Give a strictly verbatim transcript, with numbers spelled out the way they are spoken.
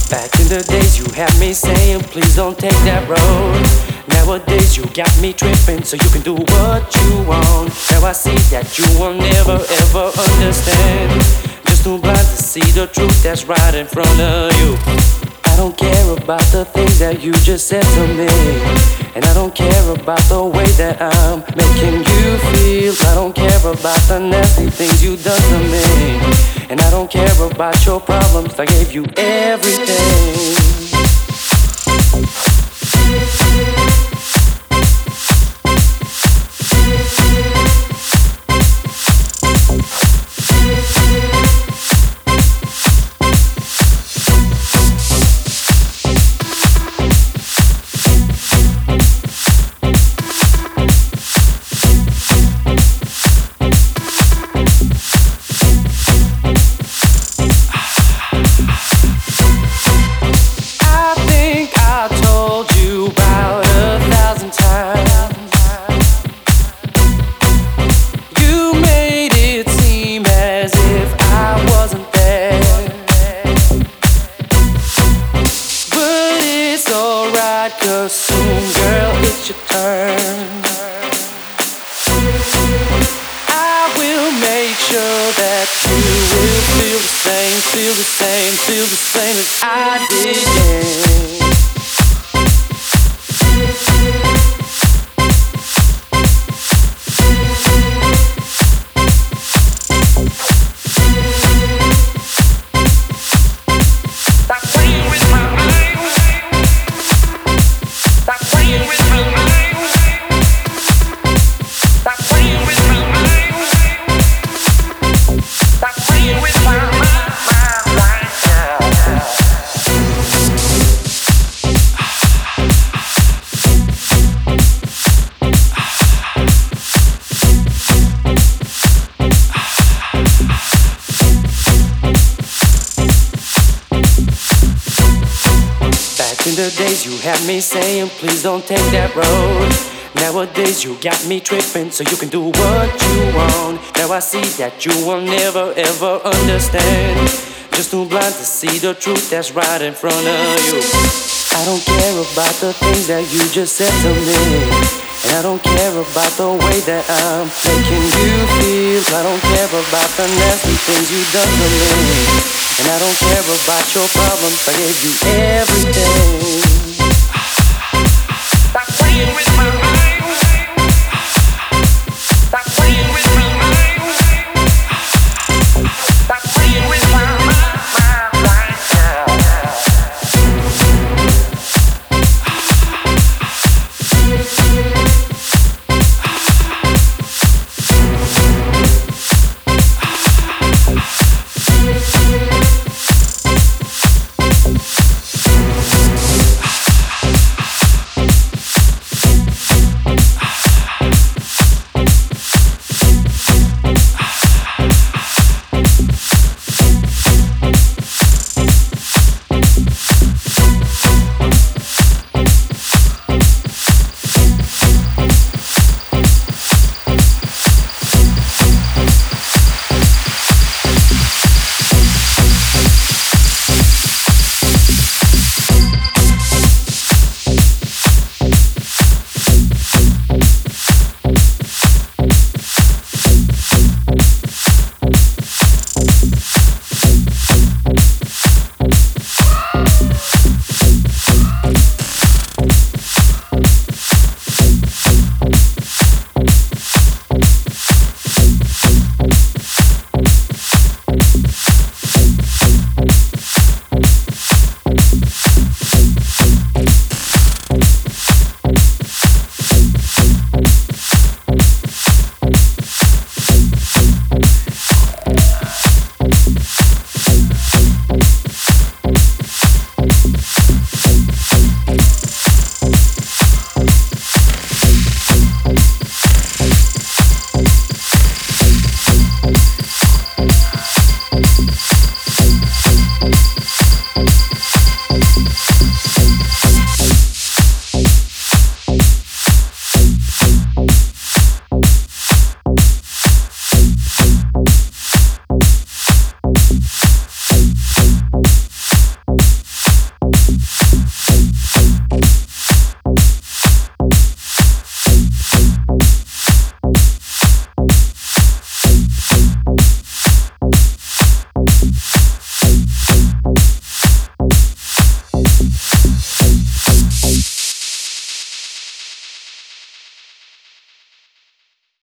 Back in the days you had me saying please don't take that road. Nowadays you got me tripping so you can do what you want. Now I see that you will never ever understand. Just too blind to see the truth that's right in front of you. I don't care about the things that you just said to me, and I don't care about the way that I'm making you feel. I don't care about the nasty things you done to me, and I don't care about your problems. I gave you everything. Cause soon, girl, it's your turn. I will make sure that you will feel the same, feel the same, feel the same as I did, yeah. In the days you had me saying please don't take that road. Nowadays you got me tripping so you can do what you want. Now I see that you will never ever understand. Just too blind to see the truth that's right in front of you. I don't care about the things that you just said to me, and I don't care about the way that I'm making you feel. I don't care about the nasty things you done to me, and I don't care about your problems. I gave you everything. Stop playing with my mind.